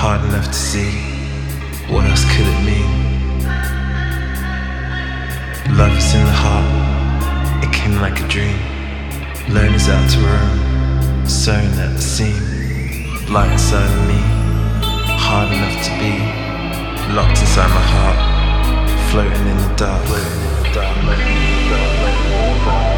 hard enough to see. What else could it mean? Love is in the heart, it came like a dream. Loners out to roam, sewn at the seam. Light inside of me, hard enough to be. Locked inside my heart, floating in the dark.